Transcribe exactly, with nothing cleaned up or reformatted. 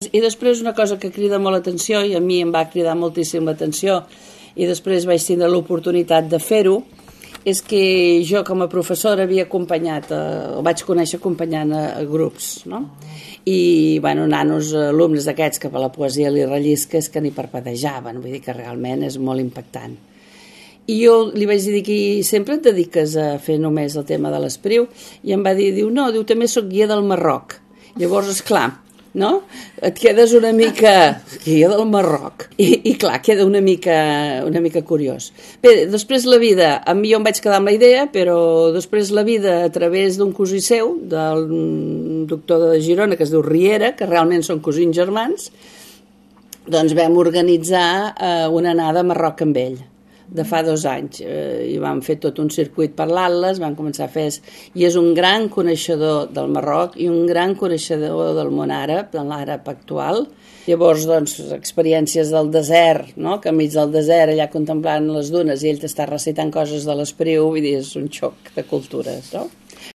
I després una cosa que crida molt l'atenció, i a mi em va cridar moltíssim l'atenció, i després vaig tindre l'oportunitat de fer-ho, és que jo com a professora havia acompanyat, eh, el vaig conèixer acompanyant a, a grups, no? I, bueno, nanos, alumnes d'aquests que per la poesia li rellisca és que ni parpadejaven, vull dir que realment és molt impactant. I jo li vaig dir que sempre et dediques a fer només el tema de l'Espriu, i em va dir, diu, no, diu, també soc guia del Marroc. Llavors, esclar, no? Et quedes una mica guia del Marroc i, i clar, queda una mica una mica curiós. Bé, després la vida, a mi jo em vaig quedar amb la idea, però després la vida a través d'un cosí seu, del doctor de Girona, que es diu Riera, que realment són cosins germans, doncs vam organitzar eh, una anada a Marroc amb ell de fa dos anys, eh, i vam fer tot un circuit per l'Atles, vam començar a fer, i és un gran coneixedor del Marroc i un gran coneixedor del món àrab, de l'àrab actual. Llavors, doncs, experiències del desert, no? Que enmig del desert, allà contemplant les dunes, i ell t'està recitant coses de l'Espriu, vull dir, és un xoc de cultures, no?